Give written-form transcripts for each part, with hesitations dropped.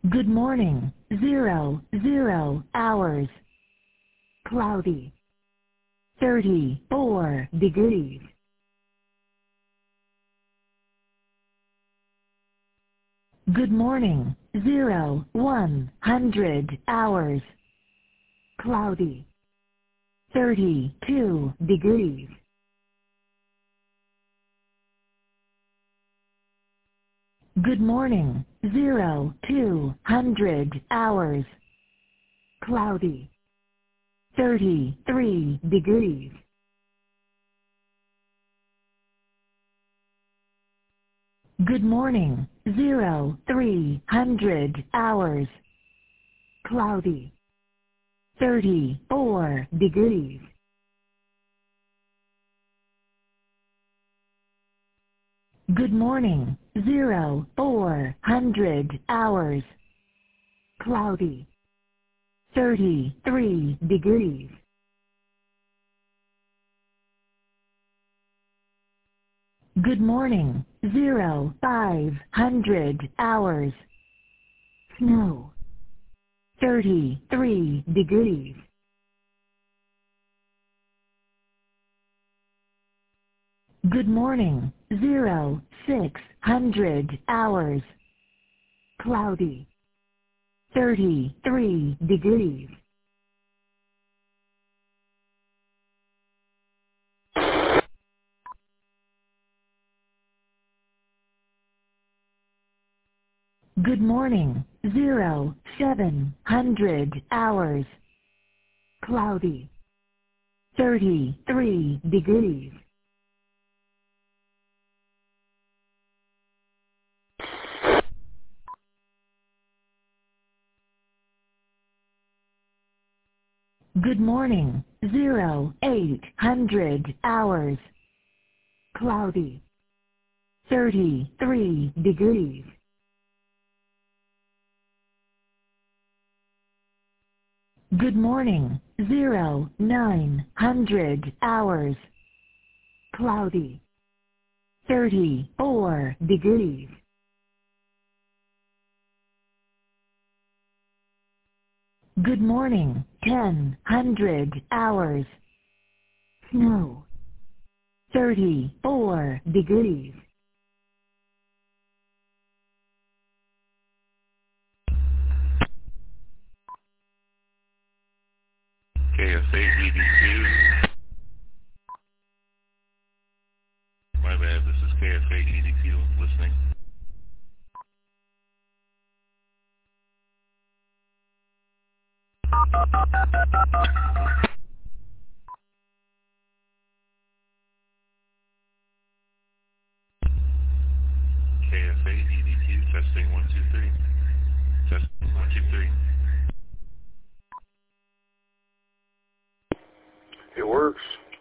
Good morning. 00 hours. Cloudy. 34 degrees. Good morning. 100 hours. Cloudy. 32 degrees. Good morning. 200 hours. Cloudy. 33 degrees. Good morning. 300 hours. Cloudy. 34 degrees. Good morning. 400 hours. Cloudy. 33 degrees. Good morning. 500 hours. Snow. 33 degrees. Good morning. 600 hours. Cloudy. 33 degrees. Good morning. 700 hours. Cloudy. 33 degrees. Good morning. 800 hours. Cloudy. 33 degrees. Good morning. 900 hours. Cloudy. 34 degrees. Good morning. 1000 hours. Snow. 34 degrees. KF8EDQ. My bad, this is KF8EDQ listening. KF8EDQ, testing 1 2 3. Testing 1 2 3. It works.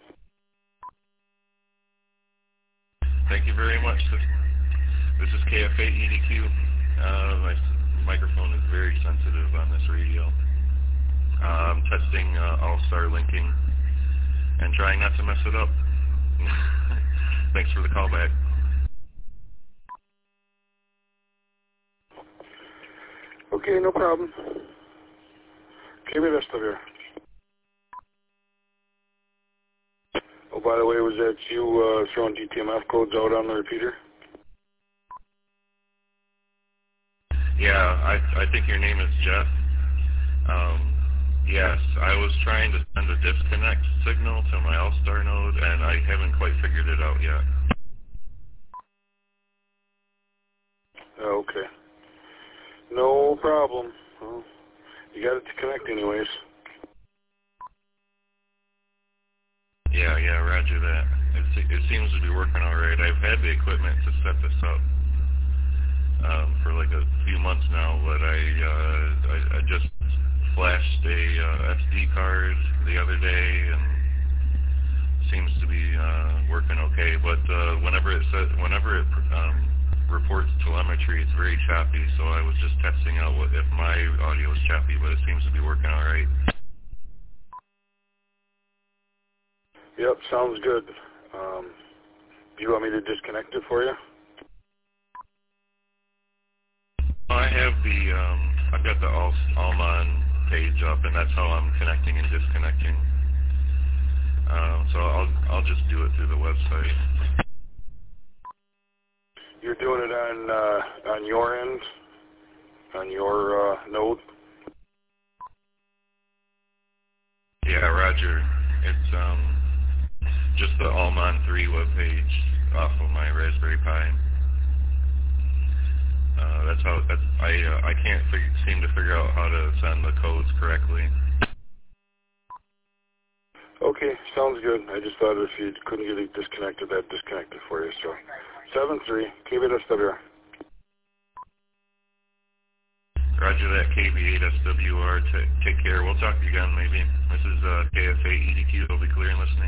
Thank you very much. This is KF8EDQ. My microphone is very sensitive on this radio. I'm testing all-star linking and trying not to mess it up. Thanks for the call back. Okay, no problem. Okay, we rest of here. Oh, by the way, was that you throwing GTMF codes out on the repeater? Yeah, I think your name is Jeff. Yes, I was trying to send a disconnect signal to my all-star node, and I haven't quite figured it out yet. Oh, okay. No problem. Well, you got it to connect anyways. Yeah, roger that. It seems to be working all right. I've had the equipment to set this up for like a few months now, but I just flashed a SD card the other day, and seems to be working okay. But whenever it reports telemetry, it's very choppy. So I was just testing out if my audio is choppy, but it seems to be working all right. Yep, sounds good. Do you want me to disconnect it for you? I have the I've got the Almon page up, and that's how I'm connecting and disconnecting. So I'll just do it through the website. You're doing it on your end, on your node? Yeah, Roger. It's just the Almon 3 webpage off of my Raspberry Pi. I can't seem to figure out how to send the codes correctly. Okay, sounds good. I just thought if you couldn't get it disconnected, that disconnected for you. So 7-3, KB8SWR. Roger that, KB8SWR. Take care. We'll talk again maybe. This is KFA EDQ. It'll be clear and listening.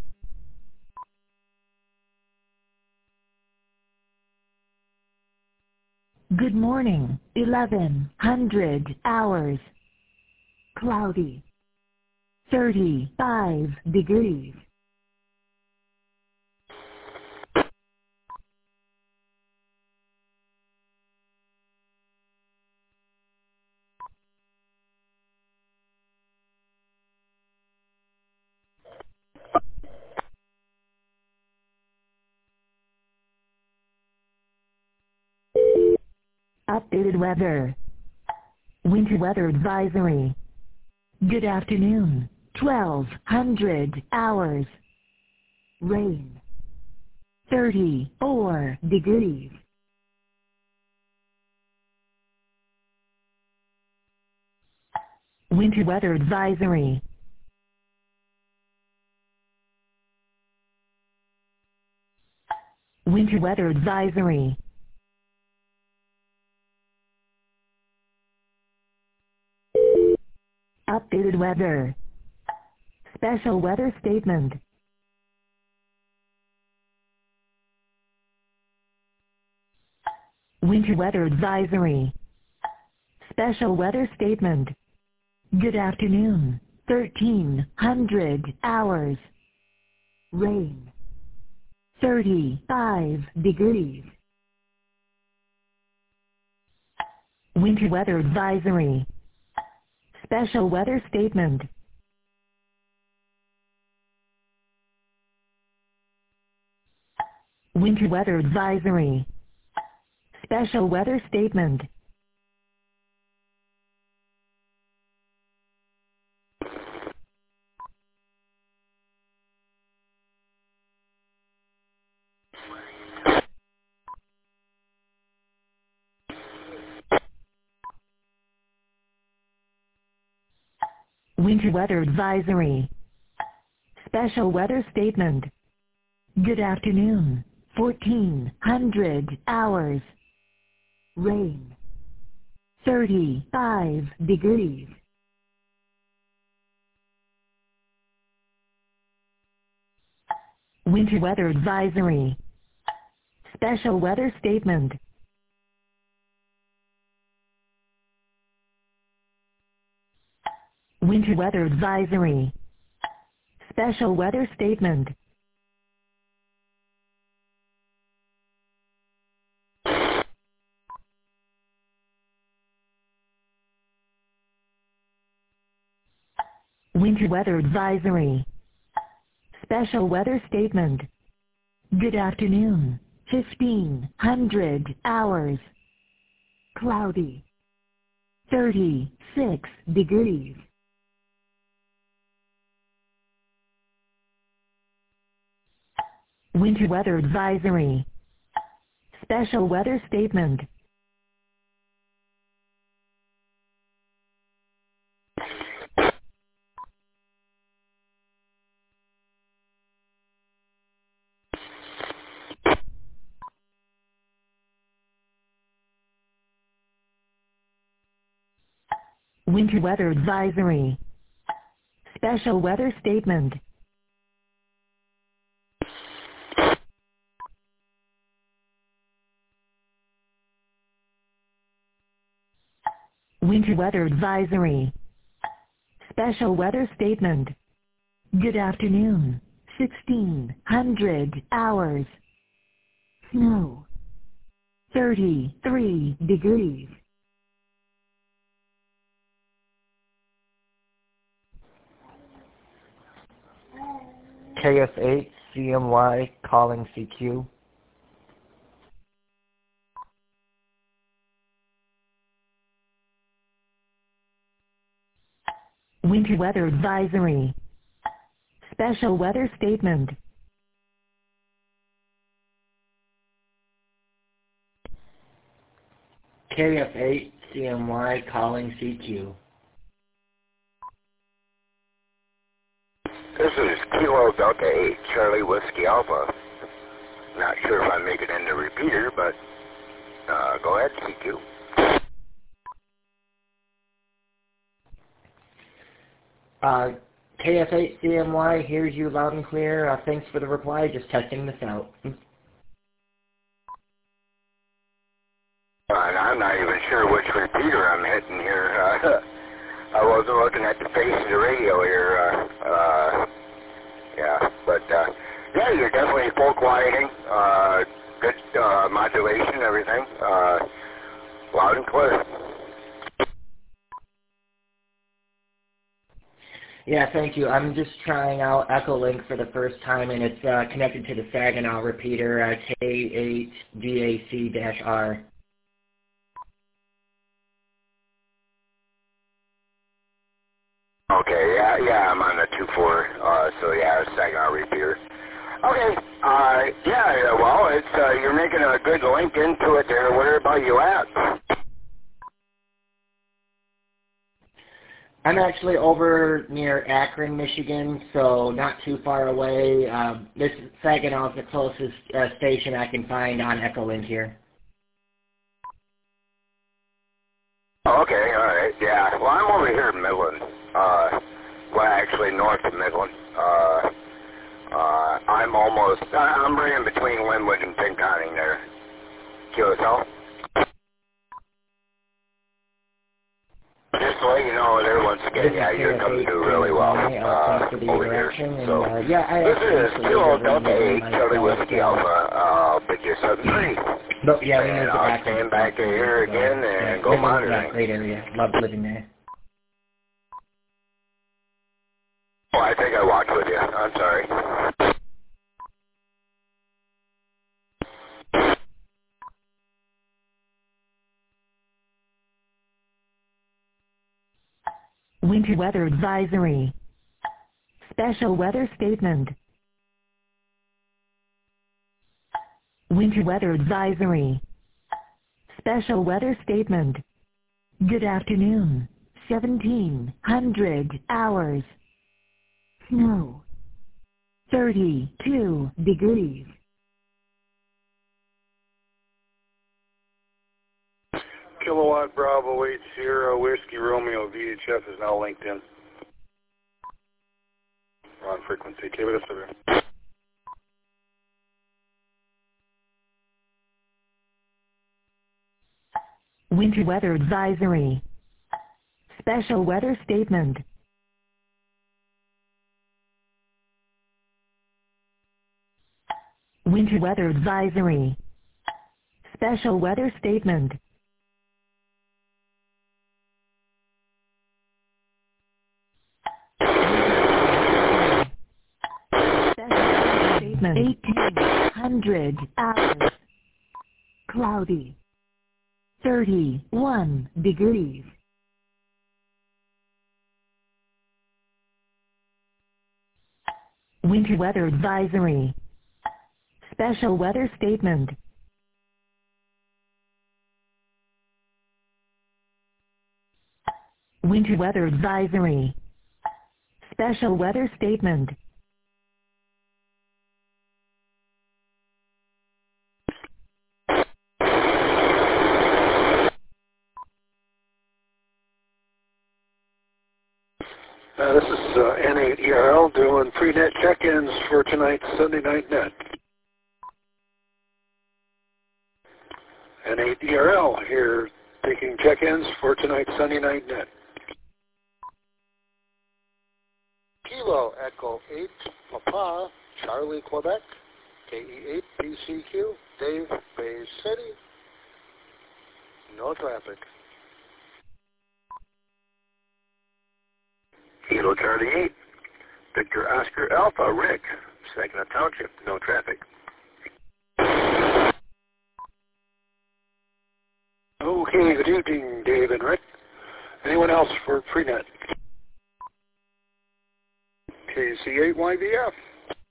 Good morning, 1100 hours. Cloudy. 35 degrees. Updated weather. Winter weather advisory. Good afternoon, 1200 hours. Rain. 34 degrees. Winter weather advisory. Winter weather advisory. Updated weather. Special weather statement. Winter weather advisory. Special weather statement. Good afternoon, 1300 hours. Rain. 35 degrees. Winter weather advisory. Special weather statement. Winter weather advisory. Special weather statement. Winter weather advisory. Special weather statement. Good afternoon, 1400 hours. Rain. 35 degrees. Winter weather advisory. Special weather statement. Winter weather advisory. Special weather statement. Winter weather advisory. Special weather statement. Good afternoon, 1500 hours. Cloudy. 36 degrees. Winter weather advisory. Special weather statement. Winter weather advisory. Special weather statement. Winter weather advisory. Special weather statement. Good afternoon, 1600 hours. Snow. 33 degrees. KF8 CMY calling CQ. Winter weather advisory. Special weather statement. KF8 CMY calling CQ. This is Kilo Delta 8 Charlie Whiskey Alpha. Not sure if I make it in the repeater, but go ahead, CQ. KF8 CMY hears you loud and clear. Thanks for the reply. Just testing this out. And I'm not even sure which repeater I'm hitting here. I wasn't looking at the face of the radio here. Yeah, you're definitely full quieting. Good modulation, everything. Loud and clear. Yeah, thank you. I'm just trying out Echolink for the first time, and it's connected to the Saginaw repeater, K8DAC-R. Okay, yeah, I'm on the 2-4, so yeah, Saginaw repeater. Okay, well, it's you're making a good link into it there. Where about you at? I'm actually over near Akron, Michigan, so not too far away. This Saginaw is the closest station I can find on Echolink here. Oh, okay, all right, yeah. Well, I'm over here in Midland. Well, actually north of Midland. I'm right in between Linwood and Pinconning there. QSL. Just to let you know there once again, yeah, you're coming through really well over here. So, this is Kilo Delta 8 Charlie Whiskey Alpha. I'll pick you 7-3. But yeah, and I'll stand back here again and go monitoring. Great area. Love living there. Oh, I think I walked with you. I'm sorry. Winter weather advisory. Special weather statement. Winter weather advisory. Special weather statement. Good afternoon. 1700 hours. Snow. 32 degrees. Kilowatt Bravo 8 Sierra Whiskey Romeo VHF is now linked in. We're on frequency. KBSW. Winter weather advisory. Special weather statement. Winter weather advisory. Special weather statement. Statement 1800 hours. Cloudy. 31 degrees. Winter weather advisory. Special weather statement. Winter weather advisory. Special weather statement. This is N8ERL doing pre-net check-ins for tonight's Sunday Night Net. N8ERL here taking check-ins for tonight's Sunday Night Net. Kilo Echo 8 Papa Charlie Quebec KE8 PCQ Dave Bay City. No traffic. Kilo Charlie 8 Victor Oscar Alpha Rick Saginaw Township, no traffic. Okay, good evening, Dave and Rick. Anyone else for Freenet? KC8YVF.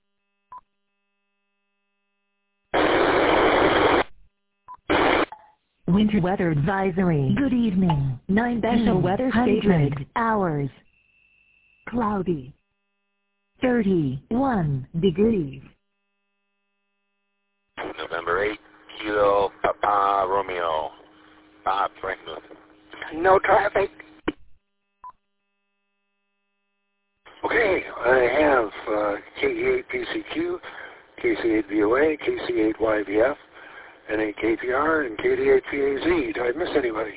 Winter weather advisory. Good evening. 9 special weather statement. Hours. Cloudy. 31 degrees. November 8, Kilo Papa Romeo. Bob Franklin. No traffic. Okay, I have KE8PCQ, KC8VOA, KC8YVF, N8KPR, and KD8PAZ. Did I miss anybody?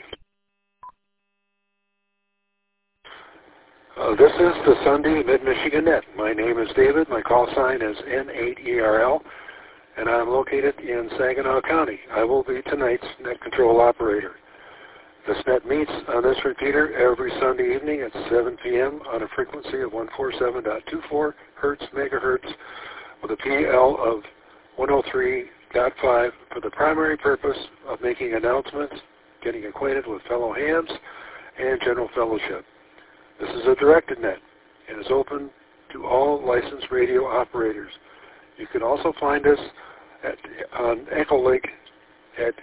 This is the Sunday Mid-Michigan Net. My name is David. My call sign is N8ERL, and I'm located in Saginaw County. I will be tonight's net control operator. This net meets on this repeater every Sunday evening at 7 p.m. on a frequency of 147.24 Hertz megahertz with a PL of 103.5 for the primary purpose of making announcements, getting acquainted with fellow hams, and general fellowship. This is a directed net and is open to all licensed radio operators. You can also find us on Echolink at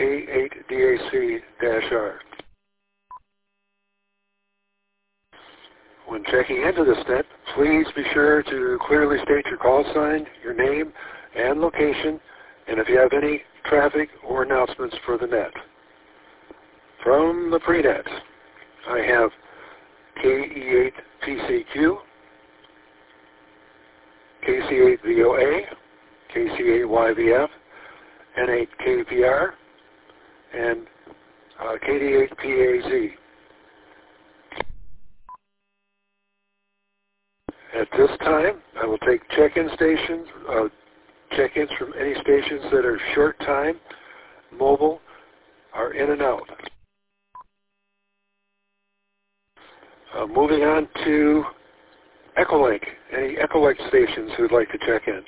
K8DAC-R. When checking into this net, please be sure to clearly state your call sign, your name, and location, and if you have any traffic or announcements for the net. From the pre-net, I have KE8PCQ, KC8VOA, KC8YVF, N8KPR, and KD8PAZ. At this time, I will take check-ins from any stations that are short time, mobile, are in and out. Moving on to Echolink. Any Echolink stations who'd like to check in?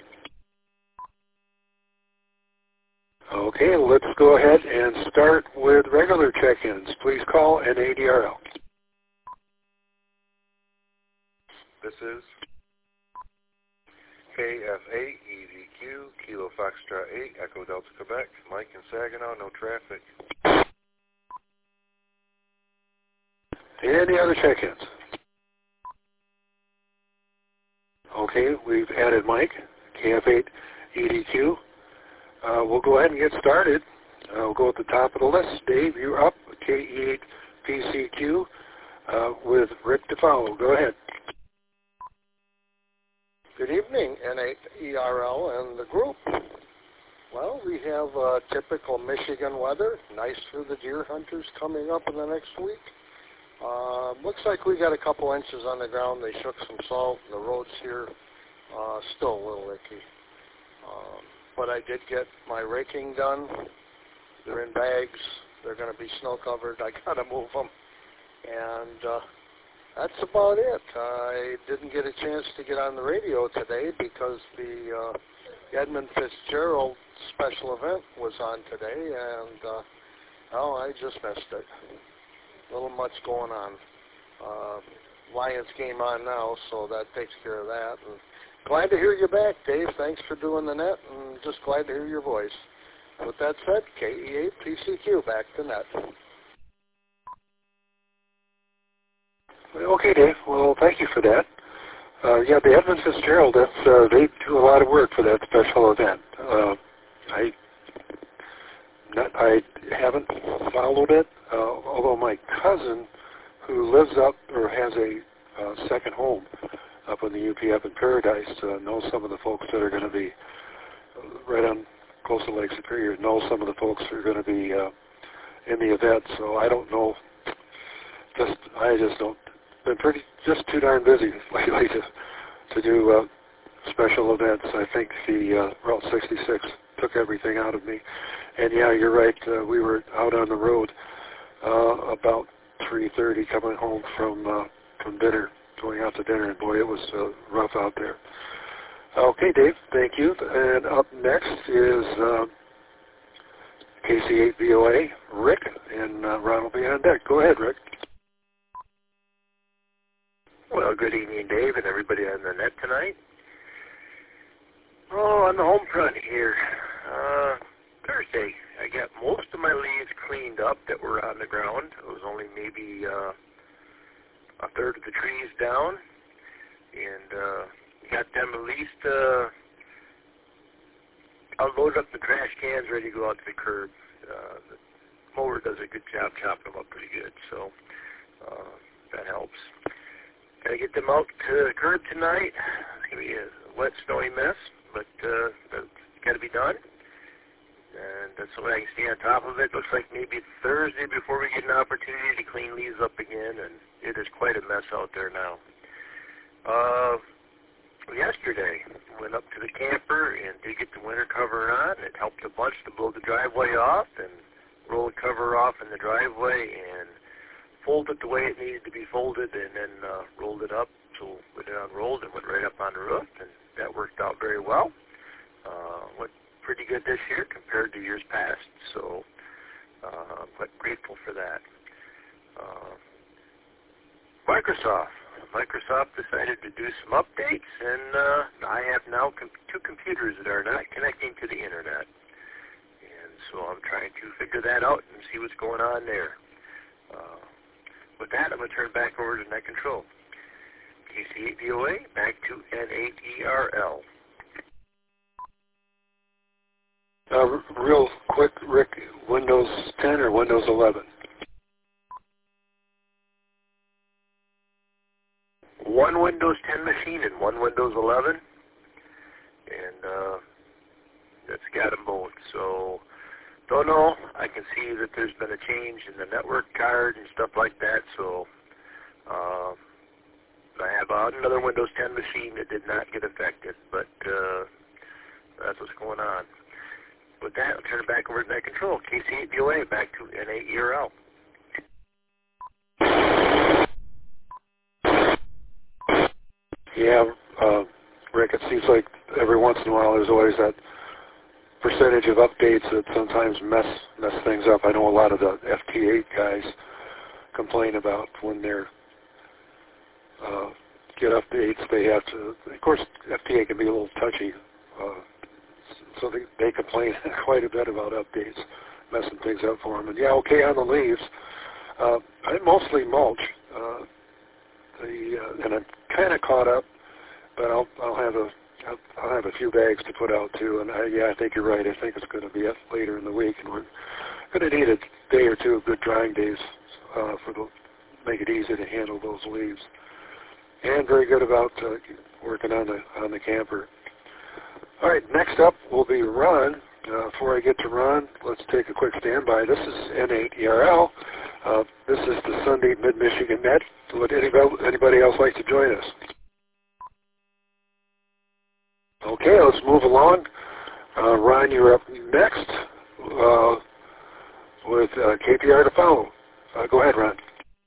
Okay, let's go ahead and start with regular check-ins. Please call N8ERL. This is KF8EDQ, Kilo Foxtrot 8, Echo Delta, Quebec. Mike in Saginaw, no traffic. Any other check-ins? Okay, we've added Mike, KF8EDQ. We'll go ahead and get started. We'll go at the top of the list. Dave, you're up, KE8PCQ, with Rick DeFowle. Go ahead. Good evening, N8ERL and the group. Well, we have typical Michigan weather. Nice for the deer hunters coming up in the next week. Looks like we got a couple inches on the ground. They shook some salt. The roads here still a little icky. But I did get my raking done. They're in bags. They're going to be snow covered. I got to move them. And that's about it. I didn't get a chance to get on the radio today because the Edmund Fitzgerald special event was on today, and I just missed it. A little much going on. Lions game on now, so that takes care of that. And glad to hear you back, Dave. Thanks for doing the net, and just glad to hear your voice. With that said, KE8PCQ, back to net. Okay, Dave. Well, thank you for that. Yeah, the Edmund Fitzgerald, they do a lot of work for that special event. I haven't followed it, although my cousin, who lives up or has a second home up in the UP up in Paradise, knows some of the folks that are going to be right on close to Lake Superior, knows some of the folks who are going to be in the event. So I don't know. I just don't. Been just too darn busy lately to do special events. I think the Route 66 took everything out of me. And yeah, you're right. We were out on the road about 3:30 coming home from dinner, going out to dinner, and boy, it was rough out there. Okay, Dave, thank you. And up next is KC8VOA, Rick, and Ron will be on deck. Go ahead, Rick. Well, good evening, Dave, and everybody on the net tonight. Oh, on the home front here, Thursday, I got most of my leaves cleaned up that were on the ground. It was only maybe a third of the trees down, and got them at least, I'll load up the trash cans ready to go out to the curb. The mower does a good job chopping them up pretty good, so that helps. Got to get them out to the curb tonight. It's going to be a wet, snowy mess, but that's got to be done. And that's the way I can stay on top of it. Looks like maybe Thursday before we get an opportunity to clean leaves up again, and it is quite a mess out there now. Yesterday, went up to the camper and did get the winter cover on. It helped a bunch to blow the driveway off and roll the cover off in the driveway and fold it the way it needed to be folded, and then rolled it up so it unrolled and went right up on the roof, and that worked out very well. Went pretty good this year compared to years past, so I'm quite grateful for that. Microsoft decided to do some updates, and I have now two computers that are not connecting to the internet. And so I'm trying to figure that out and see what's going on there. With that, I'm going to turn back over to Net Control. KC8VOA, back to N8ERL. Real quick, Rick, Windows 10 or Windows 11? One Windows 10 machine and one Windows 11, and that's got them both. So, don't know. I can see that there's been a change in the network card and stuff like that, so I have another Windows 10 machine that did not get affected, but that's what's going on. With that, I'll turn it back over to Net Control. KC8VOA, back to N8ERL. Yeah, Rick, it seems like every once in a while there's always that percentage of updates that sometimes mess things up. I know a lot of the FT8 guys complain about when they're get updates, they have to, of course, FT8 can be a little touchy, so they complain quite a bit about updates, messing things up for them. And yeah, okay, on the leaves, I mostly mulch, and I'm kind of caught up, but I'll have a few bags to put out too. And I think you're right. I think it's going to be later in the week, and we're going to need a day or two of good drying days make it easy to handle those leaves. And very good about working on the camper. All right, next up will be Ron. Before I get to Ron, let's take a quick standby. This is N8ERL. This is the Sunday Mid-Michigan Net. Would anybody else like to join us? Okay, let's move along. Ron, you're up next with KPR to follow. Go ahead, Ron.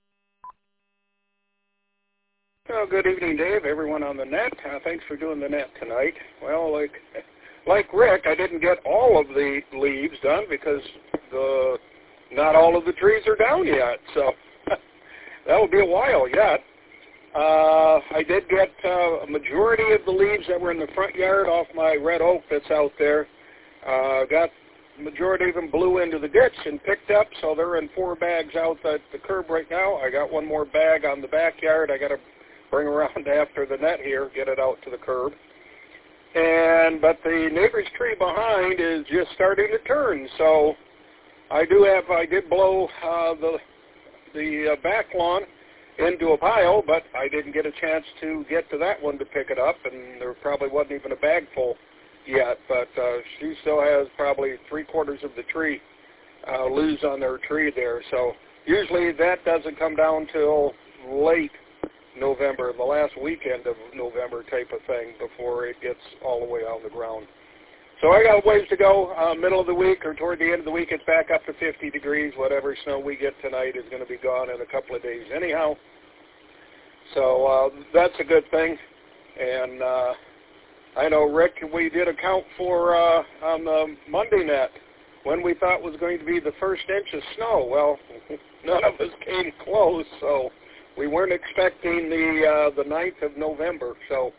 Well, good evening, Dave, everyone on the net. Thanks for doing the net tonight. Well, like Rick, I didn't get all of the leaves done because not all of the trees are down yet, so that will be a while yet. I did get a majority of the leaves that were in the front yard off my red oak that's out there. Got the majority of them blew into the ditch and picked up, so they're in 4 bags out at the curb right now. I got one more bag on the backyard. I got to bring around after the net here, get it out to the curb. But the neighbor's tree behind is just starting to turn, so I did blow the back lawn into a pile, but I didn't get a chance to get to that one to pick it up, and there probably wasn't even a bag full yet, but she still has probably 3/4 of the tree loose on their tree there. So usually that doesn't come down till late November, the last weekend of November type of thing, before it gets all the way on the ground. So I got a ways to go. Middle of the week or toward the end of the week, it's back up to 50 degrees. Whatever snow we get tonight is going to be gone in a couple of days anyhow. So that's a good thing. And I know, Rick, we did account for on the Monday net when we thought was going to be the first inch of snow. Well, none of us came close, so we weren't expecting the 9th of November. So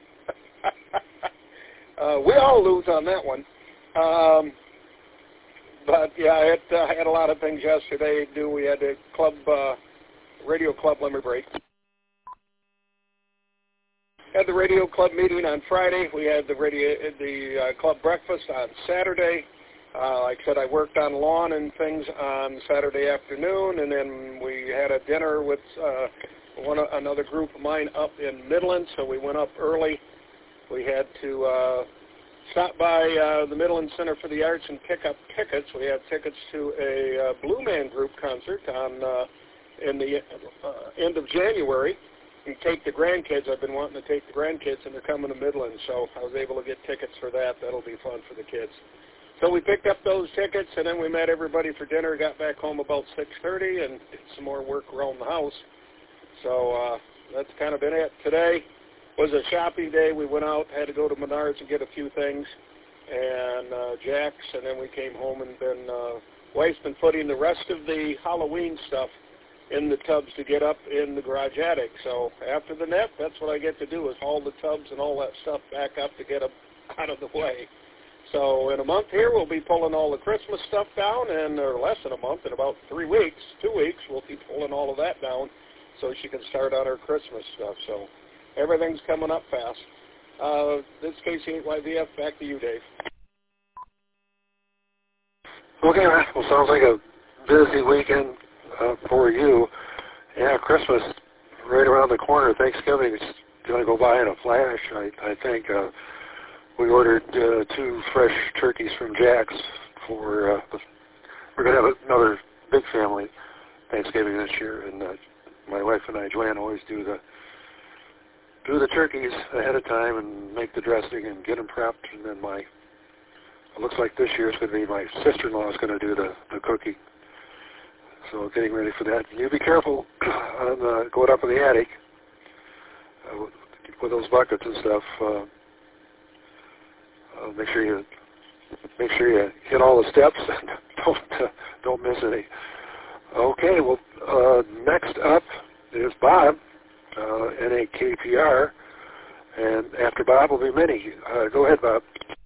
we all lose on that one. But yeah, I had a lot of things yesterday to do. We had a club, radio club lemon break. Had the radio club meeting on Friday. We had the club breakfast on Saturday. Like I said, I worked on lawn and things on Saturday afternoon, and then we had a dinner with another group of mine up in Midland, so we went up early. We had to stop by the Midland Center for the Arts and pick up tickets. We had tickets to a Blue Man Group concert in the end of January. And take the grandkids. I've been wanting to take the grandkids, and they're coming to Midland, so I was able to get tickets for that. That'll be fun for the kids. So we picked up those tickets, and then we met everybody for dinner, got back home about 6:30, and did some more work around the house. So that's kind of been it. Today was a shopping day. We went out, had to go to Menards and get a few things, and Jack's, and then we came home and wife's been putting the rest of the Halloween stuff in the tubs to get up in the garage attic. So after the net, that's what I get to do, is haul the tubs and all that stuff back up to get them out of the way. So in a month here, we'll be pulling all the Christmas stuff down, or less than a month, in about 2 weeks, we'll be pulling all of that down so she can start on her Christmas stuff. So everything's coming up fast. This is KC8YVF. Back to you, Dave. Okay, well, sounds like a busy weekend for you. Yeah, Christmas right around the corner. Thanksgiving is going to go by in a flash. I think we ordered 2 fresh turkeys from Jack's for. We're going to have another big family Thanksgiving this year, and my wife and I, Joanne, always do the turkeys ahead of time and make the dressing and get them prepped, and then it looks like this year it's going to be my sister-in-law is going to do the cooking. So getting ready for that. You be careful on going up in the attic with those buckets and stuff. Make sure you hit all the steps and don't miss any. Okay, well, next up is Bob, NAKPR, and after Bob will be Minnie. Go ahead, Bob.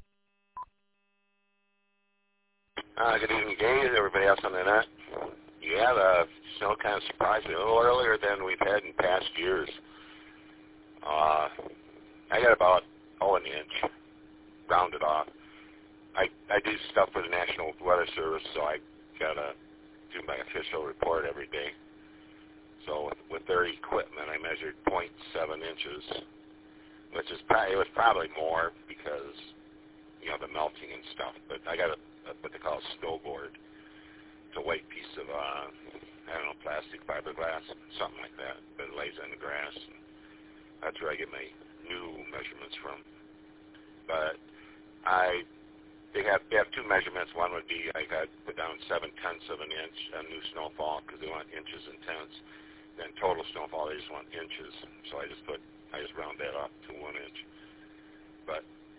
Good evening, Dave, everybody else on the net. Yeah, the snow kind of surprised me a little earlier than we've had in past years. I got about an inch, rounded off. I do stuff for the National Weather Service, so I got to do my official report every day. So with their equipment, I measured 0.7 inches, which is it was probably more because, the melting and stuff. But I got what they call a snowboard. It's a white piece of, plastic fiberglass, something like that, but it lays in the grass. That's where I get my new measurements from. But they have 2 measurements. One would be I got put down 0.7 of an inch on new snowfall because they want inches and tenths. Then total snowfall, they just want inches. So I just round that up to 1 inch. But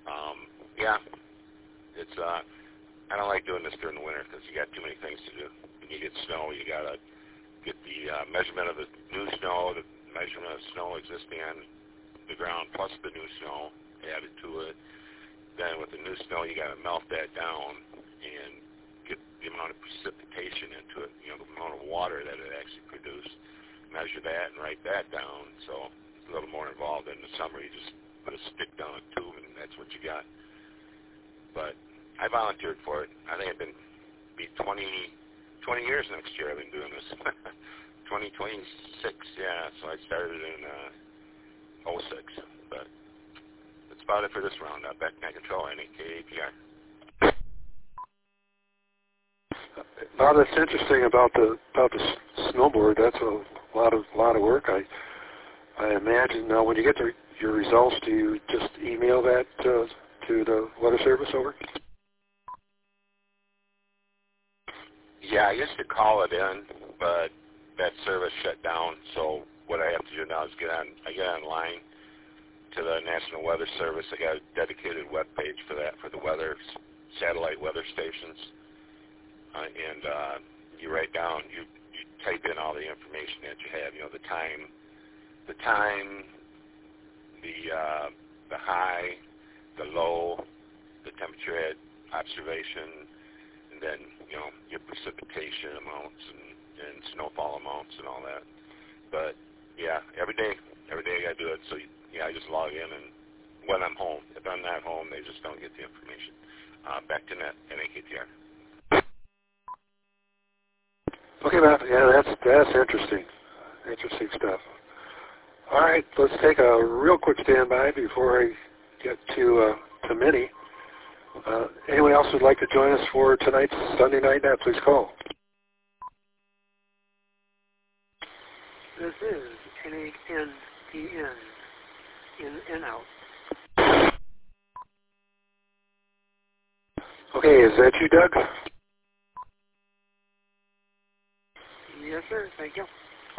it's I don't like doing this during the winter because you got too many things to do. When you get snow, you got to get the measurement of the new snow, the measurement of snow existing on the ground plus the new snow added to it. Then with the new snow, you got to melt that down and get the amount of precipitation into it, the amount of water that it actually produced. Measure that and write that down. So it's a little more involved. In the summer, you just put a stick down a tube and that's what you got. But I volunteered for it. I think it'd be 20 years next year I've been doing this. 2026, yeah. So I started in 06. But that's about it for this round. Back in control, NAKPR. Now that's interesting about the snowboard. That's a lot of work. I imagine now when you get your results, do you just email that to the Weather Service over? Yeah, I used to call it in, but that service shut down. So what I have to do now is I get online to the National Weather Service. I got a dedicated web page for that, for the weather, satellite weather stations. And you write down, you type in all the information that you have, the time, the high, the low, the temperature at observation, and then, your precipitation amounts and snowfall amounts and all that. But, yeah, every day I got to do it. So, I just log in, and when I'm home. If I'm not home, they just don't get the information. Back to NAKTR. Okay, Matt. Yeah, that's interesting. Interesting stuff. All right, let's take a real quick standby before I get to Minnie. Anyone else who'd like to join us for tonight's Sunday Night Net, please call. This is NANTN, in and out. Okay, is that you, Doug? Yes, sir. Thank you.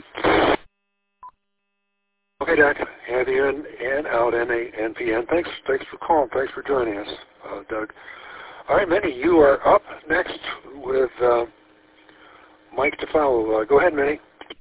Okay, Doug. Have you in and out, NANPN. Thanks for calling. Thanks for joining us, Doug. All right, Minnie, you are up next with Mike to follow. Go ahead, Minnie.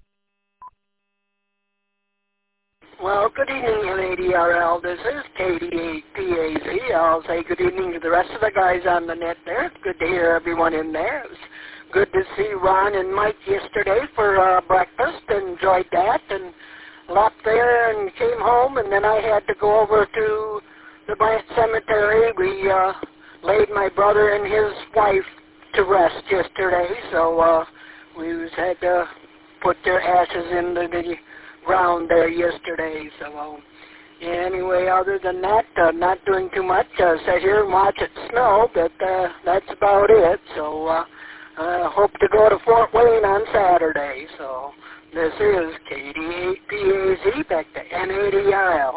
Well, good evening, NADRL. This is KD8PAZ. I'll say good evening to the rest of the guys on the net there. It's good to hear everyone in there. It was good to see Ron and Mike yesterday for breakfast. Enjoyed that and left there and came home, and then I had to go over to the Bryant Cemetery. We laid my brother and his wife to rest yesterday, so we had to put their ashes in the ground there yesterday. So anyway, other than that, not doing too much. Sit here and watch it snow, but that's about it. So hope to go to Fort Wayne on Saturday. So this is KD8PAZ, back to NADRL.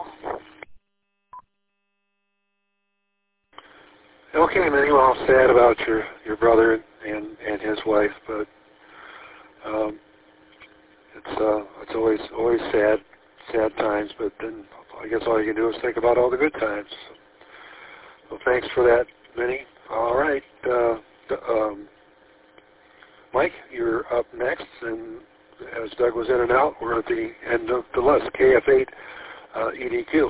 Okay, Minnie, well, sad about your brother and his wife, but it's always sad times. But then I guess all you can do is think about all the good times. So thanks for that, Minnie. All right, Mike, you're up next, and as Doug was in and out, we're at the end of the list. KF8 EDQ.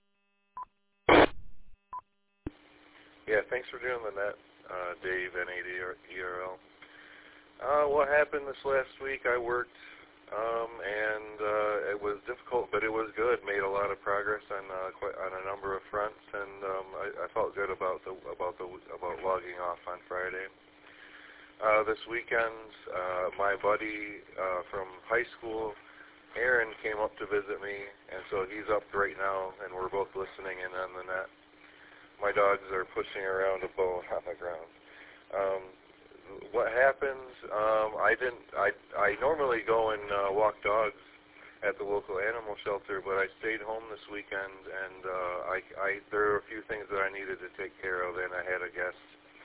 Yeah, thanks for doing the net, Dave, NADRL. What happened this last week, I worked, and it was difficult, but it was good. Made a lot of progress on a number of fronts, and I felt good about logging off on Friday. This weekend, my buddy from high school, Aaron, came up to visit me, and so he's up right now, and we're both listening in on the net. My dogs are pushing around a bone on the ground. What happens? I normally go and walk dogs at the local animal shelter, but I stayed home this weekend, and there are a few things that I needed to take care of, and I had a guest.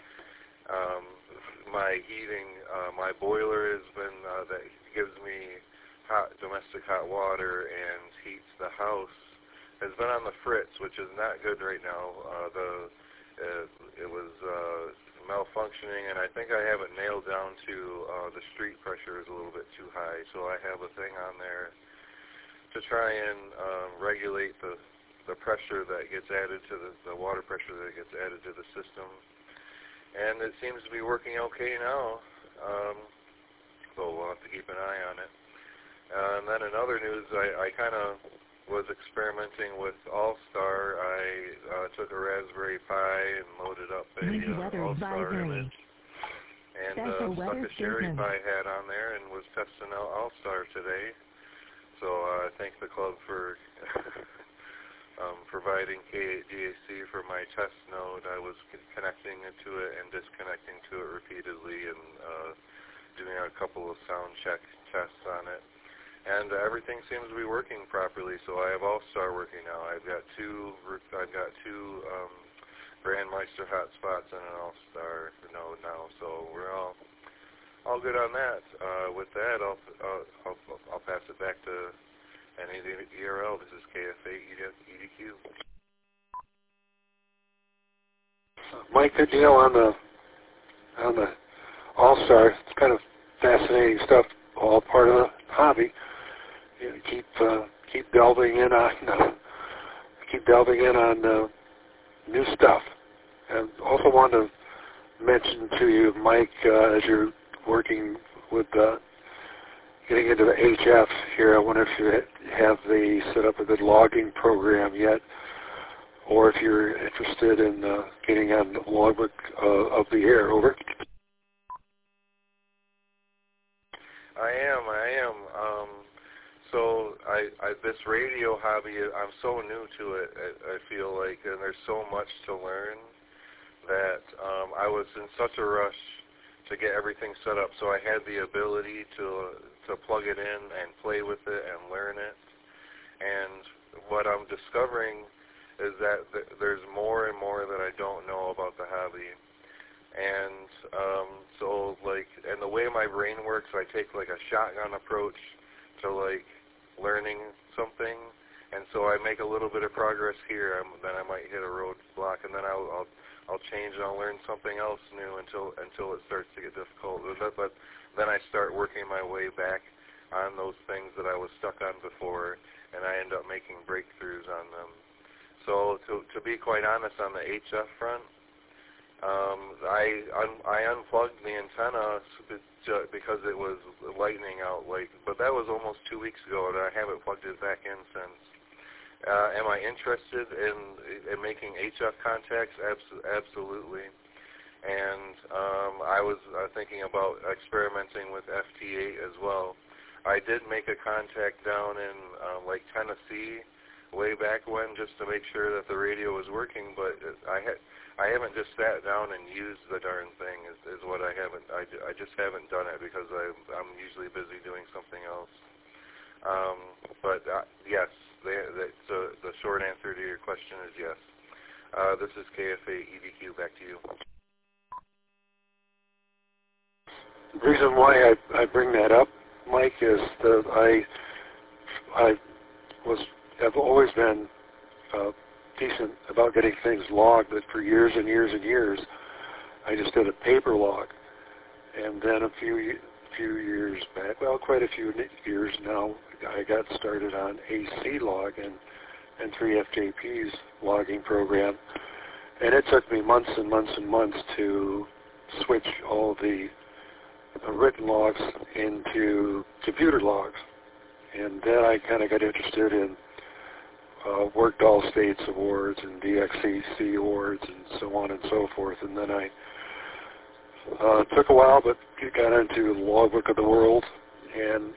My heating, my boiler has been that gives me domestic hot water and heats the house, has been on the fritz, which is not good right now. It was malfunctioning, and I think I have it nailed down to the street pressure is a little bit too high. So I have a thing on there to try and regulate the pressure that gets added to the water pressure that gets added to the system. And it seems to be working okay now, so we'll have to keep an eye on it. And then in other news, I kind of was experimenting with All-Star. I took a Raspberry Pi and loaded up a All-Star image and stuck a Sherry Pie hat on there and was testing out All-Star today. So I thank the club for providing K8DAC for my test node. I was connecting to it and disconnecting to it repeatedly and doing a couple of sound check tests on it. And everything seems to be working properly. So I have All-Star working now. I've got two Grandmeister hotspots and an All-Star node now. So we're all good on that. With that, I'll pass it back to NADERL, this is KFA EDQ. Mike, good deal on the All-Star. It's kind of fascinating stuff, all part of the hobby. You know, keep delving in on new stuff. And also want to mention to you, Mike, as you're working with getting into the HF here, I wonder if you have set up a good logging program yet, or if you're interested in getting on the logbook of the air. Over. I am. So this radio hobby, I'm so new to it, I feel like, and there's so much to learn that I was in such a rush to get everything set up, so I had the ability to plug it in and play with it and learn it. And what I'm discovering is that there's more and more that I don't know about the hobby. And so, like, and the way my brain works, I take like a shotgun approach to like learning something, and so I make a little bit of progress here, then I might hit a roadblock, and then I'll change and I'll learn something else new until it starts to get difficult. But then I start working my way back on those things that I was stuck on before, and I end up making breakthroughs on them. So to be quite honest, on the HF front, I unplugged the antenna because it was lightning out, but that was almost 2 weeks ago, and I haven't plugged it back in since. Am I interested in making HF contacts? Absolutely. And I was thinking about experimenting with FT8 as well. I did make a contact down in Tennessee way back when, just to make sure that the radio was working, but I haven't just sat down and used the darn thing is what I haven't. I just haven't done it because I'm usually busy doing something else. But yes, the short answer to your question is yes. This is KFA EDQ. Back to you. The reason why I bring that up, Mike, is that I've always been decent about getting things logged, but for years and years and years, I just did a paper log. And then a few years back, well, quite a few years now, I got started on AC log and 3FJP's logging program. And it took me months and months and months to switch all the written logs into computer logs. And then I kind of got interested in Worked All States awards and DXCC awards and so on and so forth. And then I took a while, but got into the Logbook of the World. And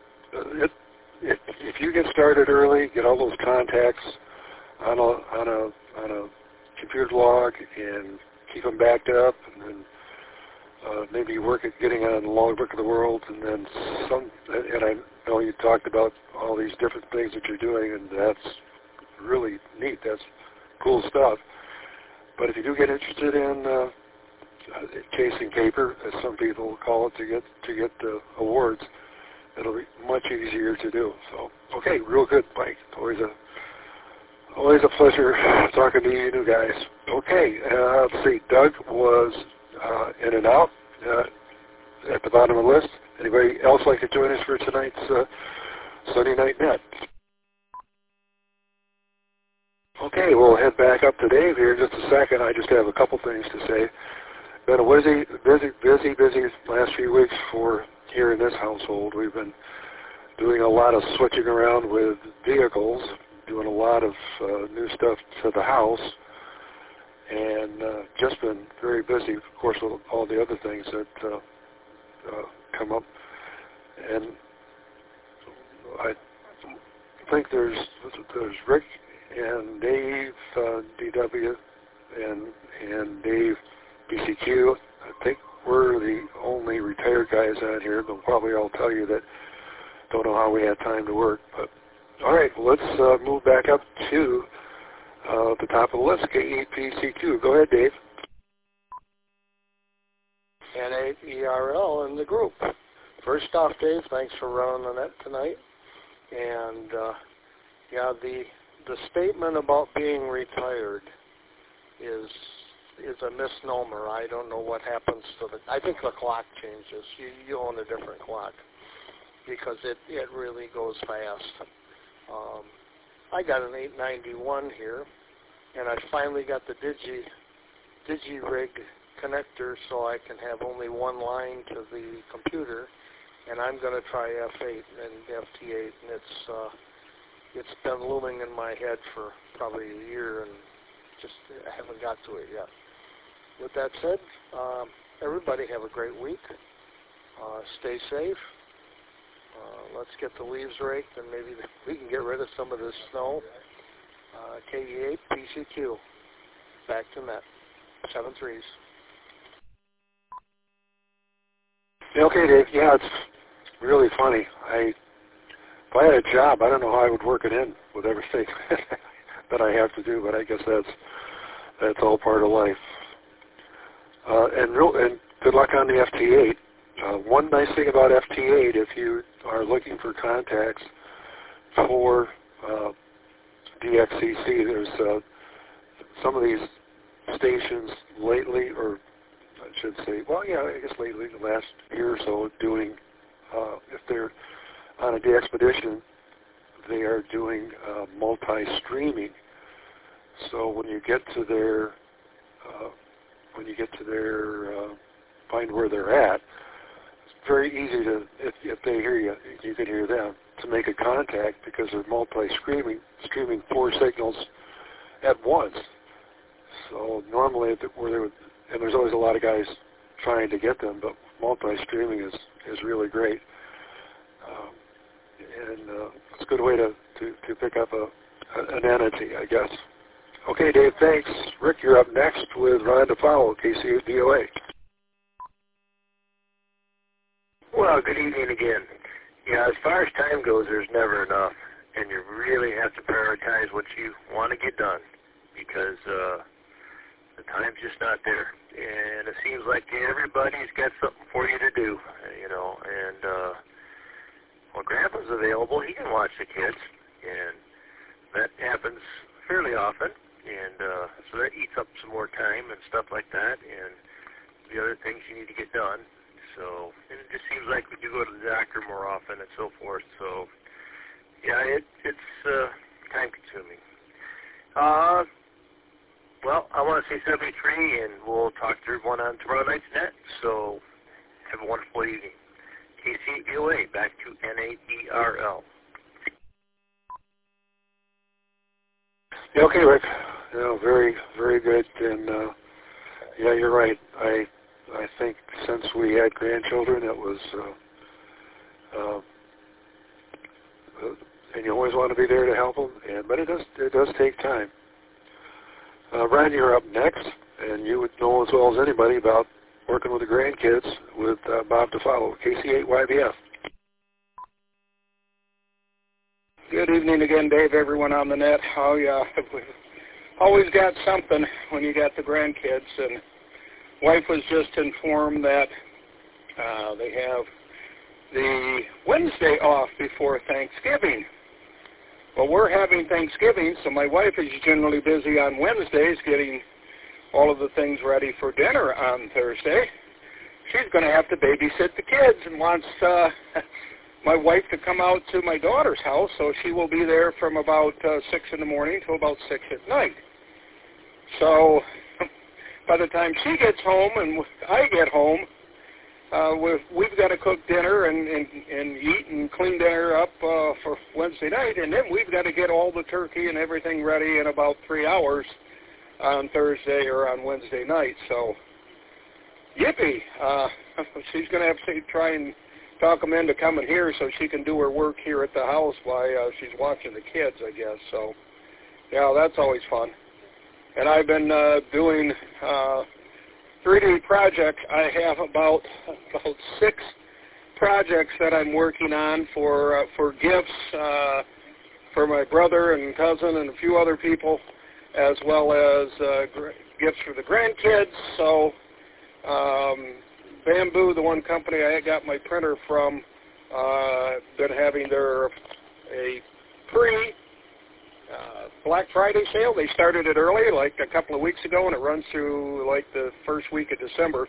if you get started early, get all those contacts on a computer log and keep them backed up, and then maybe you work at getting on the Logbook of the World, and then and I know you talked about all these different things that you're doing, and that's really neat. That's cool stuff. But if you do get interested in chasing paper, as some people call it, to get the awards, it'll be much easier to do. So, okay, real good, Mike. Always a pleasure talking to you guys. Okay, let's see. Doug was in and out at the bottom of the list. Anybody else like to join us for tonight's Sunday Night Net? Okay, we'll head back up to Dave here in just a second. I just have a couple things to say. Been a busy last few weeks here in this household. We've been doing a lot of switching around with vehicles, doing a lot of new stuff to the house, and just been very busy, of course, with all the other things that come up. And I think there's Rick and Dave, DW, and Dave, BCQ. I think we're the only retired guys on here. They'll probably all tell you that don't know how we had time to work. But all right, let's move back up to the top of the list, KEPCQ. Go ahead, Dave. NAERL in the group. First off, Dave, thanks for running the net tonight. And yeah, the statement about being retired is a misnomer. I don't know what happens to I think the clock changes. You own a different clock because it really goes fast. I got an 891 here, and I finally got the DigiRig connector so I can have only one line to the computer, and I'm going to try F8 and FT8, and it's been looming in my head for probably a year, and just I haven't got to it yet. With that said, everybody have a great week. Stay safe. Let's get the leaves raked, and maybe we can get rid of some of this snow. KE8, PCQ. Back to net. 7-3s. Okay, Dave. Yeah, it's really funny. If I had a job, I don't know how I would work it in with everything that I have to do, but I guess that's all part of life. And good luck on the FT8. One nice thing about FT8, if you are looking for contacts for DXCC, there's some of these stations lately, or I should say, well, yeah, I guess lately, the last year or so, doing, if they're on a DXpedition, they are doing multi-streaming. So when you get to their find where they're at, it's very easy to, if they hear you, you can hear them, to make a contact because they're multi-streaming, streaming 4 signals at once. So normally, and there's always a lot of guys trying to get them, but multi-streaming is really great. And it's a good way to pick up an entity, I guess. Okay, Dave, thanks. Rick, you're up next with Ron DeFowle, KCDOA. Well, good evening again. Yeah, as far as time goes, there's never enough, and you really have to prioritize what you want to get done because the time's just not there. And it seems like everybody's got something for you to do, you know, and when Grandpa's available, he can watch the kids, and that happens fairly often, and so that eats up some more time and stuff like that, and the other things you need to get done. So, and it just seems like we do go to the doctor more often and so forth. So, yeah, it's time consuming. Well, I want to say 73, and we'll talk to everyone on tomorrow night's net. So, have a wonderful evening. KCDOA, back to NAERL. Yeah, okay, Rick. Very, very good. And yeah, you're right. I think since we had grandchildren, it was, and you always want to be there to help them. But it does take time. Ron, you're up next, and you would know as well as anybody about working with the grandkids with Bob DeFowle, KC8YBF. Good evening again, Dave, everyone on the net. How you always got something when you got the grandkids. And wife was just informed that they have the Wednesday off before Thanksgiving. Well, we're having Thanksgiving, so my wife is generally busy on Wednesdays getting all of the things ready for dinner on Thursday. She's going to have to babysit the kids and wants my wife to come out to my daughter's house, so she will be there from about 6 in the morning till about 6 at night. So by the time she gets home and I get home, we've got to cook dinner and eat and clean dinner up for Wednesday night, and then we've got to get all the turkey and everything ready in about 3 hours on Thursday or on Wednesday night. So, yippee! She's going to have to try and talk them into coming here so she can do her work here at the house while she's watching the kids, I guess. So, yeah, that's always fun. And I've been doing 3D projects. I have about 6 projects that I'm working on for gifts for my brother and cousin and a few other people, as well as gifts for the grandkids. So Bamboo, the one company I got my printer from, been having their a Black Friday sale. They started it early, like a couple of weeks ago, and it runs through like the first week of December.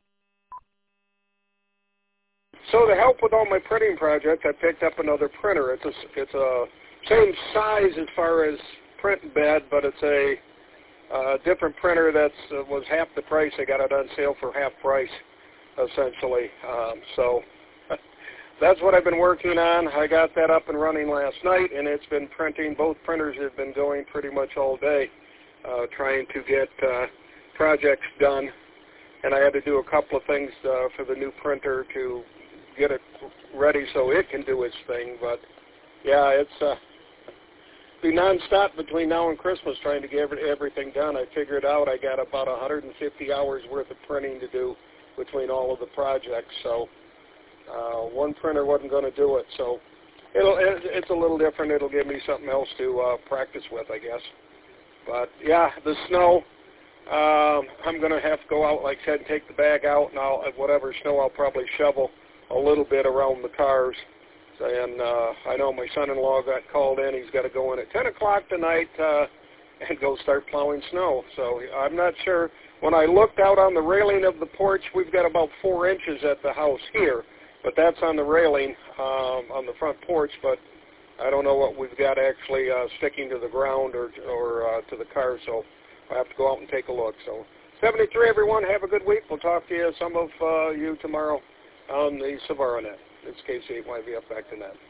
So to help with all my printing projects, I picked up another printer. It's a same size as far as print bed, but it's a different printer that was half the price. I got it on sale for half price, essentially. So that's what I've been working on. I got that up and running last night, and it's been printing. Both printers have been going pretty much all day, trying to get projects done. And I had to do a couple of things for the new printer to get it ready so it can do its thing. But yeah, it's be nonstop between now and Christmas trying to get everything done. I figured out I got about 150 hours worth of printing to do between all of the projects. So one printer wasn't going to do it. So it's a little different. It'll give me something else to practice with, I guess. But yeah, the snow. I'm going to have to go out, like I said, and take the bag out, and whatever snow I'll probably shovel a little bit around the cars. And I know my son-in-law got called in. He's got to go in at 10 o'clock tonight and go start plowing snow. So I'm not sure. When I looked out on the railing of the porch, we've got about 4 inches at the house here. But that's on the railing on the front porch. But I don't know what we've got actually sticking to the ground or to the car. So I have to go out and take a look. So 73, everyone. Have a good week. We'll talk to you, some of you tomorrow on the SavaraNet. It's KC8YVF back to net.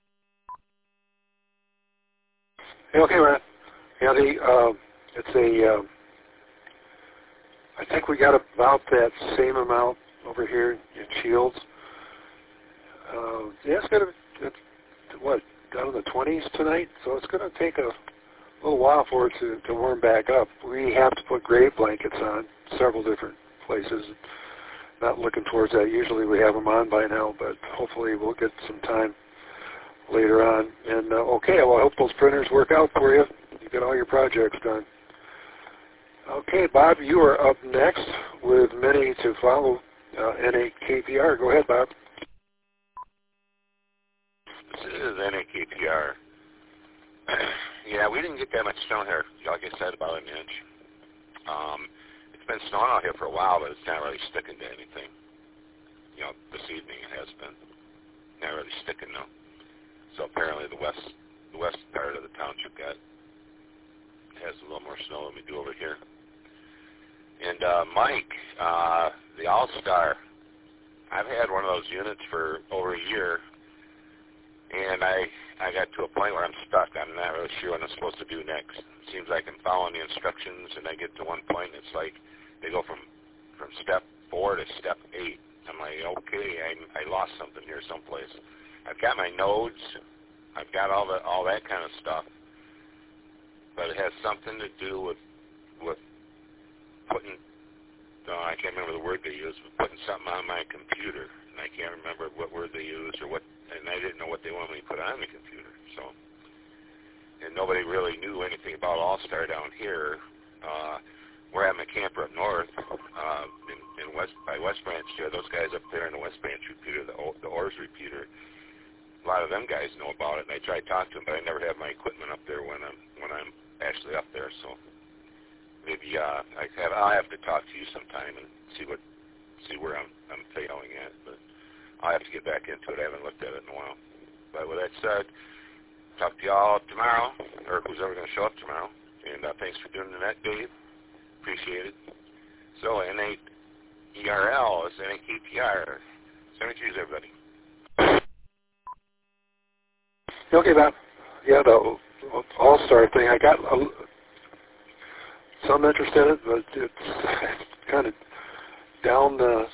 Okay, Ron. Yeah, I think we got about that same amount over here in Shields. Yeah, it's what, down in the 20s tonight, so it's going to take a little while for it to warm back up. We have to put grave blankets on several different places. Not looking towards that. Usually we have them on by now, but hopefully we'll get some time later on. And okay, well, I hope those printers work out for you. You get all your projects done. Okay, Bob, you are up next with many to follow NAKPR. Go ahead, Bob. This is NAKPR. Yeah, we didn't get that much snow here, like I said, about an inch. It's been snowing out here for a while, but it's not really sticking to anything. You know, this evening it has been. Not really sticking, though. So apparently the west part of the township has a little more snow than we do over here. And Mike, the All-Star, I've had one of those units for over a year, and I got to a point where I'm stuck. I'm not really sure what I'm supposed to do next. It seems like I'm following the instructions, and I get to one point, and it's like they go from step 4 to step 8. I'm like, okay, I lost something here someplace. I've got my nodes. I've got all that kind of stuff, but it has something to do with putting. I can't remember the word they used, but putting something on my computer, and I can't remember what word they used or what. And I didn't know what they wanted me to put on the computer. So, and nobody really knew anything about All-Star down here. We're having a camper up north in by West Branch there. Those guys up there in the West Branch repeater, the ORS repeater, a lot of them guys know about it. And I tried to talk to them, but I never have my equipment up there when I'm actually up there. So maybe I'll have to talk to you sometime and see where I'm failing at. But I'll have to get back into it. I haven't looked at it in a while. But with that said, talk to y'all tomorrow, or who's ever going to show up tomorrow. And thanks for doing the net, Dave. Appreciate it. So, NAERL is NAKPR. 73s, everybody. Okay, Bob. Yeah, the All-Star thing, I got some interest in it, but it's kind of down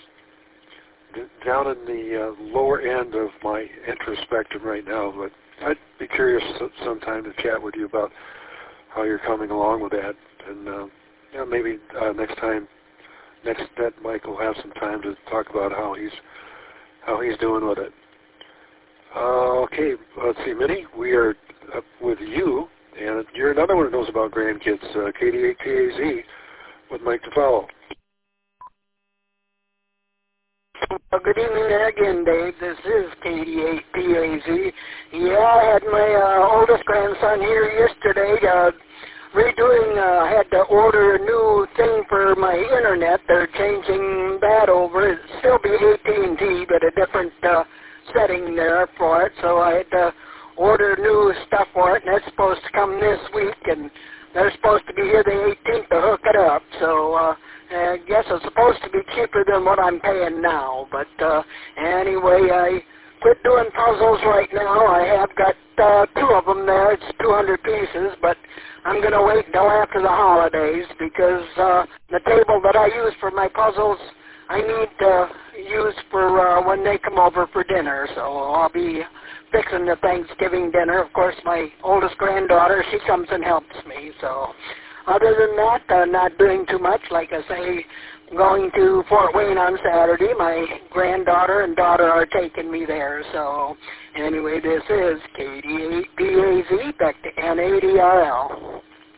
in the lower end of my interest spectrum right now. But I'd be curious sometime to chat with you about how you're coming along with that, and maybe next net Mike will have some time to talk about how he's doing with it. Okay, let's see, Minnie, we are up with you, and you're another one who knows about grandkids, KD8TAZ with Mike to follow. Well, good evening again, Dave. This is KD8PAZ. Yeah, I had my oldest grandson here yesterday had to order a new thing for my internet. They're changing that over. It'll still be AT&T, but a different setting there for it. So I had to order new stuff for it, and it's supposed to come this week, and they're supposed to be here the 18th to hook it up. So I guess it's supposed to be cheaper than what I'm paying now. But anyway, I quit doing puzzles right now. I have got 2 of them there. It's 200 pieces, but I'm going to wait until after the holidays because the table that I use for my puzzles, I need to use for when they come over for dinner. So I'll be fixing the Thanksgiving dinner. Of course, my oldest granddaughter, she comes and helps me. So other than that, not doing too much. Like I say, going to Fort Wayne on Saturday. My granddaughter and daughter are taking me there. So anyway, this is KD8PAZ, back to N80RL.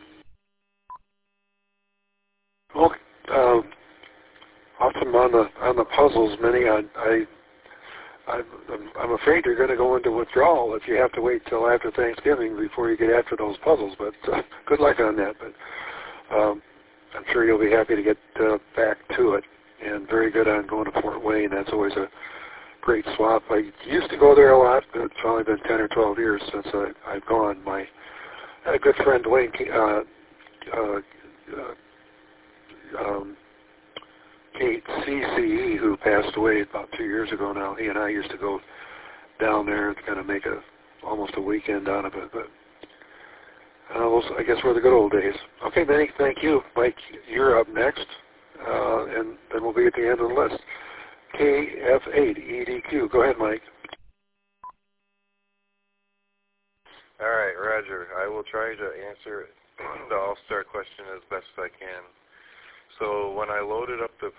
Well, awesome on the puzzles, Minnie. I'm afraid you're going to go into withdrawal if you have to wait till after Thanksgiving before you get after those puzzles. But good luck on that. But I'm sure you'll be happy to get back to it. And very good on going to Fort Wayne. That's always a great swap. I used to go there a lot, but it's only been 10 or 12 years since I've gone. I had a good friend, Dwayne Kate CCE, who passed away about 2 years ago now. He and I used to go down there and kind of make almost a weekend out of it. But those, I guess, were the good old days. Okay, Benny, thank you. Mike, you're up next, and then we'll be at the end of the list. KF8EDQ. Go ahead, Mike. All right, Roger. I will try to answer the All-Star question as best I can. So when I loaded up the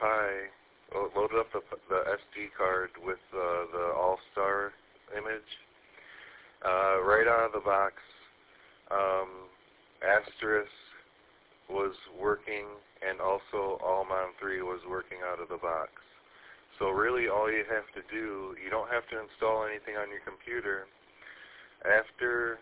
SD card with the All-Star image, right out of the box, Asterisk was working, and also Allman 3 was working out of the box. So really all you have to do, you don't have to install anything on your computer. After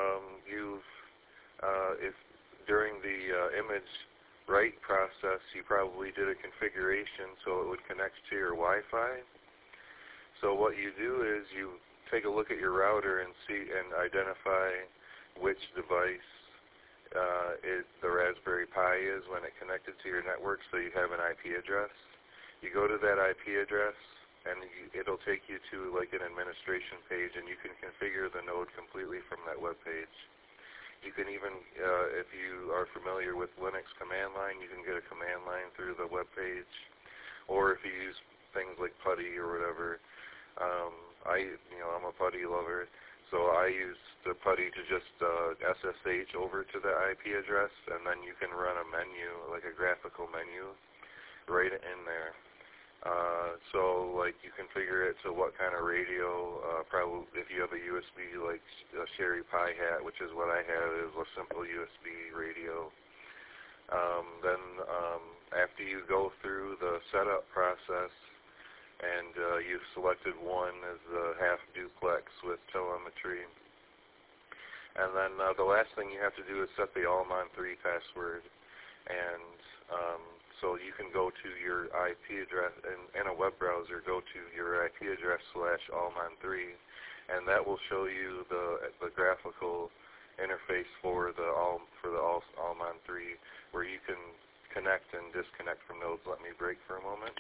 if during the image write process, you probably did a configuration so it would connect to your Wi-Fi. So what you do is you take a look at your router and identify which device the Raspberry Pi is when it connected to your network, so you have an IP address. You go to that IP address, and it'll take you to like an administration page, and you can configure the node completely from that web page. You can even, if you are familiar with Linux command line, you can get a command line through the web page. Or if you use things like PuTTY or whatever, I'm a PuTTY lover, so I use the PuTTY to just SSH over to the IP address, and then you can run a menu, like a graphical menu, right in there. So like you configure it to what kind of radio, probably if you have a USB like a Sherry Pi Hat, which is what I have, is a simple USB radio. Then after you go through the setup process and you've selected one as the half duplex with telemetry, and then the last thing you have to do is set the Allman 3 password, and so you can go to your IP address in a web browser, go to your IP address /Allman3, and that will show you the graphical interface for the Allman 3, where you can connect and disconnect from nodes. Let me break for a moment.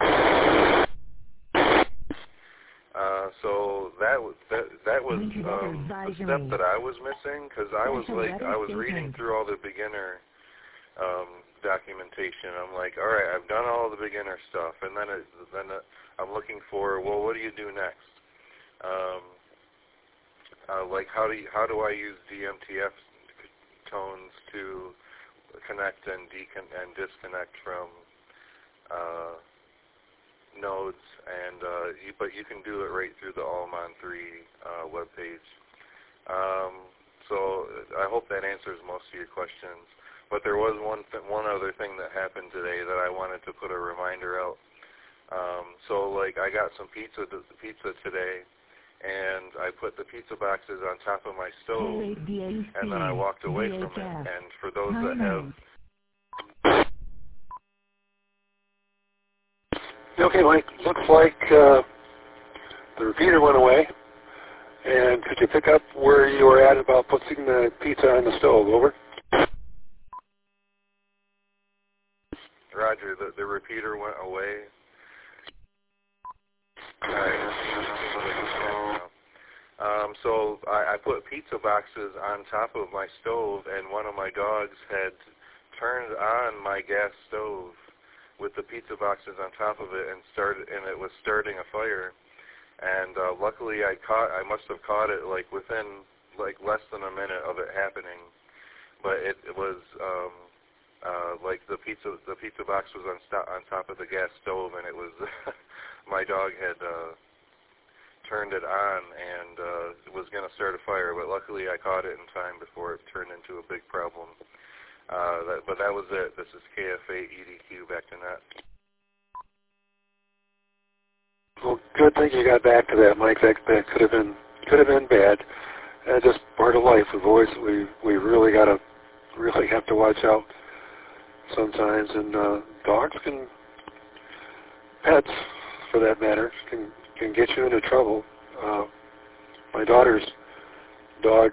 So that was a step that I was missing, because I was reading through all the beginner documentation. I'm like, all right, I've done all the beginner stuff, and then I'm looking for, well, what do you do next? Like how do I use DMTF tones to connect and disconnect from nodes, and but you can do it right through the Allman 3 webpage. So I hope that answers most of your questions. But there was one other thing that happened today that I wanted to put a reminder out. So like I got some pizza today, and I put the pizza boxes on top of my stove, and then I walked away from it. And for those that have... Okay, Mike, looks like the repeater went away. And could you pick up where you were at about putting the pizza on the stove? Over. Roger, the repeater went away. So I put pizza boxes on top of my stove, and one of my dogs had turned on my gas stove with the pizza boxes on top of it, and it was starting a fire. And luckily, I must have caught it like within like less than a minute of it happening. But it was like the pizza box was on top of the gas stove, and it was my dog had turned it on and was going to start a fire. But luckily, I caught it in time before it turned into a big problem. But that was it. This is KF8 EDQ back to net. Well, good thing you got back to that, Mike. That could have been bad. Just part of life. We really have to watch out sometimes. And dogs pets for that matter, can get you into trouble. My daughter's dog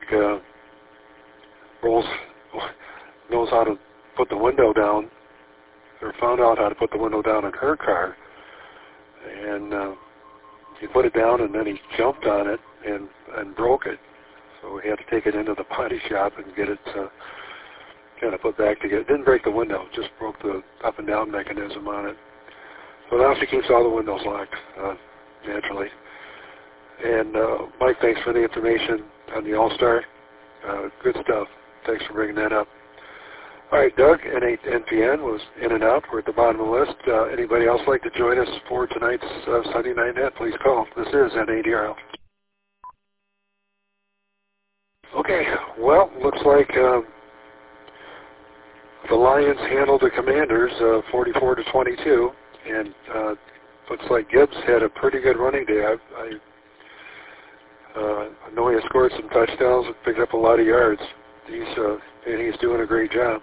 knows how to put the window down, or found out how to put the window down in her car. And he put it down, and then he jumped on it and broke it. So we had to take it into the body shop and get it kind of put back together. Didn't break the window, just broke the up and down mechanism on it. So now she keeps all the windows locked, naturally. And Mike, thanks for the information on the All-Star. Good stuff. Thanks for bringing that up. All right, Doug, N8NPN was in and out. We're at the bottom of the list. Anybody else like to join us for tonight's Sunday Night Net? Please call. This is N8RL. Okay, well, looks like the Lions handled the Commanders 44-22, and looks like Gibbs had a pretty good running day. I know he scored some touchdowns and picked up a lot of yards. He's doing a great job.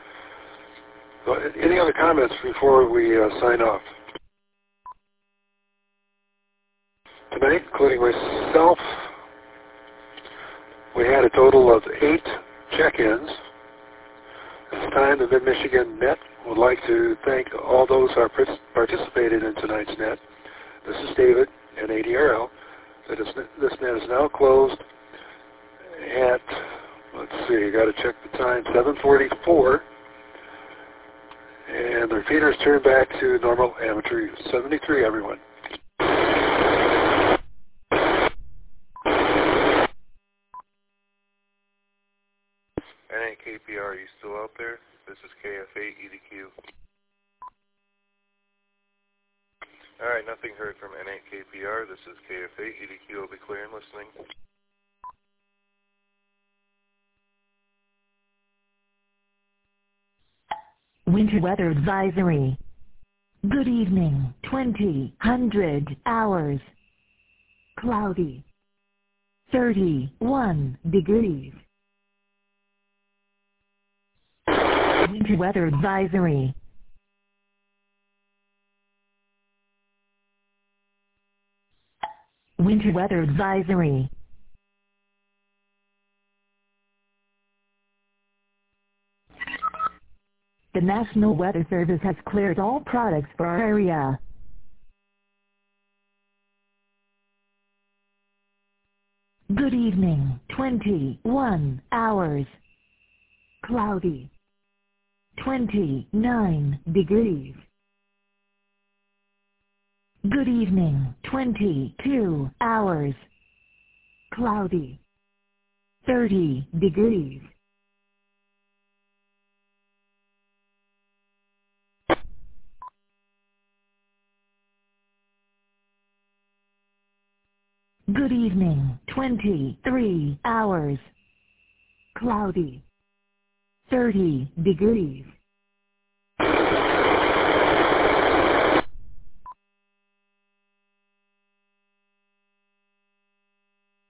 Any other comments before we sign off? Tonight, including myself, we had a total of 8 check-ins. At this time, the Mid-Michigan Net would like to thank all those who participated in tonight's net. This is David, N8RL. This net is now closed at, let's see, I got to check the time, 7:44. And the repeaters turn back to normal amateur use. 73, everyone. N8KPR, are you still out there? This is KF8 EDQ. All right, nothing heard from N8KPR. This is KF8 EDQ. I'll be clear and listening. Winter weather advisory. Good evening, 2000 hours. Cloudy. 31 degrees. Winter weather advisory. Winter weather advisory. The National Weather Service has cleared all products for our area. Good evening, 21 hours. Cloudy. 29 degrees. Good evening, 22 hours. Cloudy. 30 degrees. Good evening, 23 hours. Cloudy. 30 degrees.